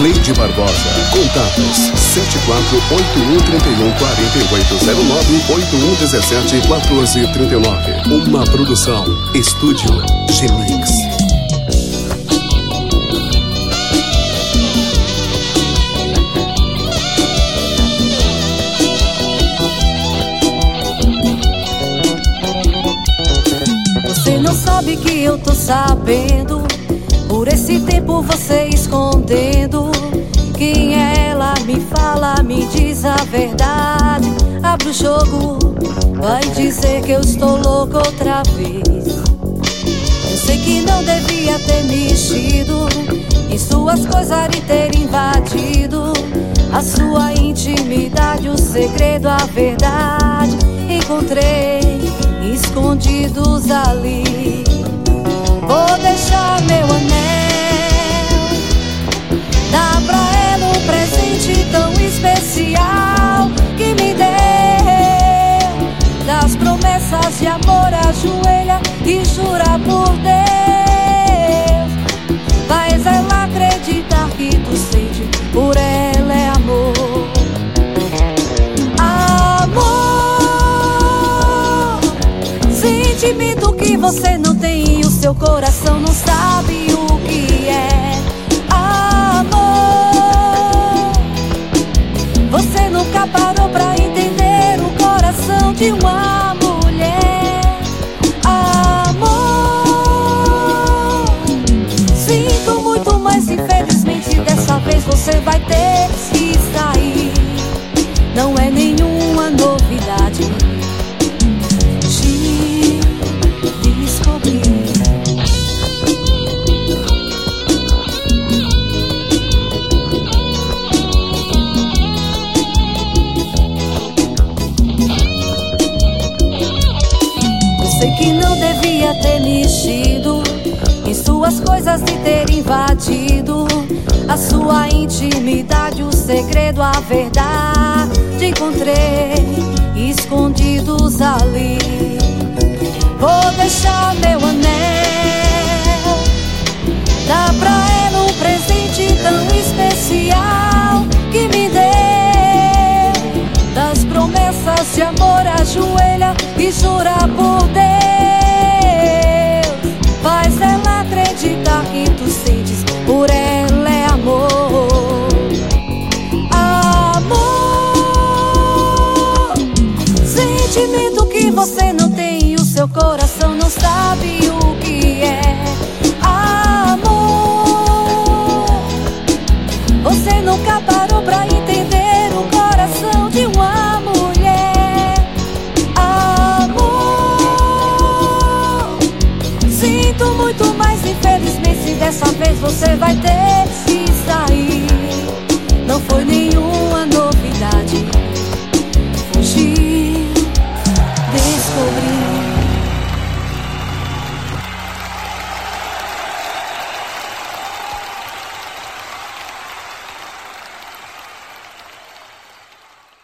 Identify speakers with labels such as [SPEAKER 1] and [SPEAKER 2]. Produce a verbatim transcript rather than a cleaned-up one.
[SPEAKER 1] Cleide Barbosa. Contatos sete quatro oito um três um quatro oito zero nove oito um um sete um quatro três nove. Uma produção Estúdio G-Mix.
[SPEAKER 2] Você não sabe que eu tô sabendo. Por esse tempo você escondendo. Quem é ela? Me fala, me diz a verdade. Abre o jogo, vai dizer que eu estou louco outra vez. Eu sei que não devia ter mexido em suas coisas e ter invadido a sua intimidade, o segredo, a verdade. Encontrei escondidos ali. Vou deixar meu anel, dá pra ela um presente tão especial que me deu. Das promessas de amor, ajoelha e jura por Deus. Faz ela acreditar que tu sente por ela é amor. Amor, sentimento que você não tem e o seu coração não sabe o que é. Amor, você nunca parou pra entender o coração de uma mulher. Amor, sinto muito, mas infelizmente dessa vez você vai ter que sair. Não é nenhuma novidade te descobrir. Sei que não devia ter mexido em suas coisas e ter invadido a sua intimidade, o segredo, a verdade. Encontrei escondidos ali. Vou deixar meu anel, dá pra ela um presente tão especial que me deu. Das promessas de amor, ajoelha e jura por Deus. Faz ela acreditar que tu sentes por ela é amor. Amor, sentimento que você não tem e o seu coração não sabe o que é. Amor, você nunca parou pra entender o coração de uma mulher. Amor, sinto muito, mas infelizmente dessa vez você vai ter